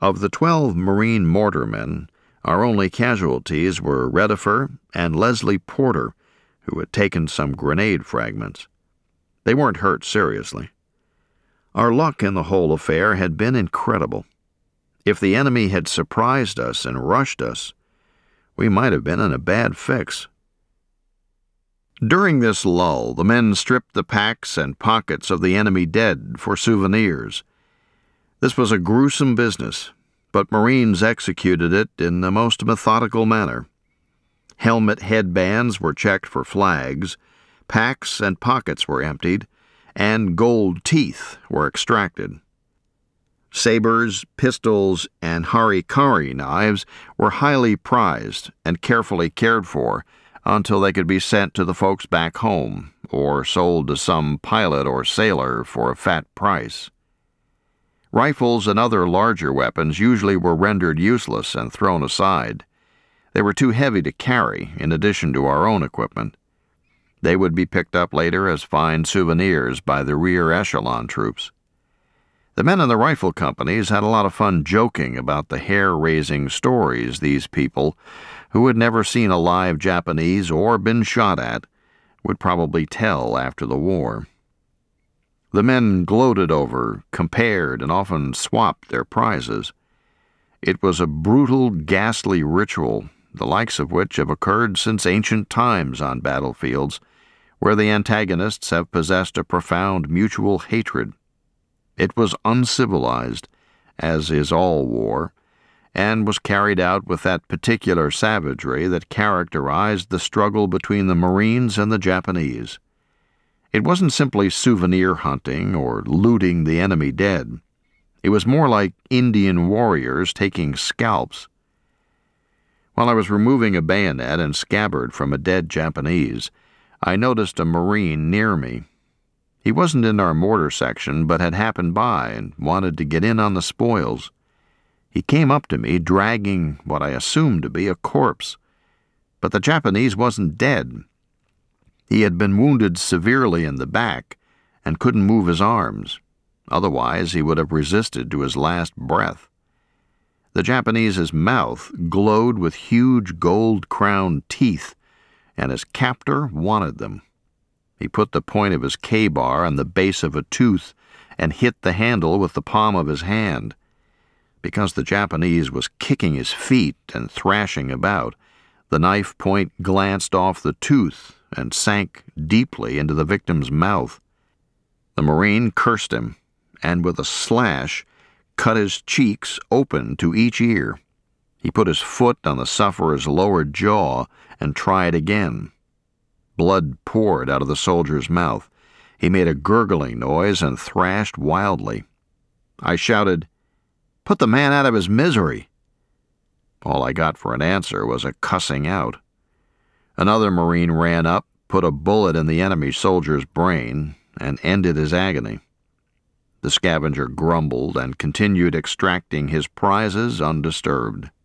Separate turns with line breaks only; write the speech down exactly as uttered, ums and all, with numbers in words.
Of the twelve Marine mortarmen, our only casualties were Redifer and Leslie Porter, who had taken some grenade fragments. They weren't hurt seriously. Our luck in the whole affair had been incredible. If the enemy had surprised us and rushed us, we might have been in a bad fix. During this lull, the men stripped the packs and pockets of the enemy dead for souvenirs. This was a gruesome business, but Marines executed it in the most methodical manner. Helmet headbands were checked for flags, packs and pockets were emptied, and gold teeth were extracted. Sabers, pistols, and harikari knives were highly prized and carefully cared for until they could be sent to the folks back home or sold to some pilot or sailor for a fat price. Rifles and other larger weapons usually were rendered useless and thrown aside. They were too heavy to carry in addition to our own equipment. They would be picked up later as fine souvenirs by the rear echelon troops. The men in the rifle companies had a lot of fun joking about the hair-raising stories these people, who had never seen a live Japanese or been shot at, would probably tell after the war. The men gloated over, compared, and often swapped their prizes. It was a brutal, ghastly ritual, the likes of which have occurred since ancient times on battlefields, where the antagonists have possessed a profound mutual hatred. It was uncivilized, as is all war, and was carried out with that particular savagery that characterized the struggle between the Marines and the Japanese. It wasn't simply souvenir hunting or looting the enemy dead. It was more like Indian warriors taking scalps. While I was removing a bayonet and scabbard from a dead Japanese, I noticed a Marine near me. He wasn't in our mortar section, but had happened by and wanted to get in on the spoils. He came up to me, dragging what I assumed to be a corpse. But the Japanese wasn't dead. He had been wounded severely in the back and couldn't move his arms. Otherwise, he would have resisted to his last breath. The Japanese's mouth glowed with huge gold-crowned teeth, and his captor wanted them. He put the point of his K-bar on the base of a tooth and hit the handle with the palm of his hand. Because the Japanese was kicking his feet and thrashing about, the knife point glanced off the tooth and sank deeply into the victim's mouth. The Marine cursed him, and with a slash, cut his cheeks open to each ear. He put his foot on the sufferer's lower jaw and tried again. Blood poured out of the soldier's mouth. He made a gurgling noise and thrashed wildly. I shouted, "Put the man out of his misery!" All I got for an answer was a cussing out. Another Marine ran up, put a bullet in the enemy soldier's brain, and ended his agony. The scavenger grumbled and continued extracting his prizes undisturbed.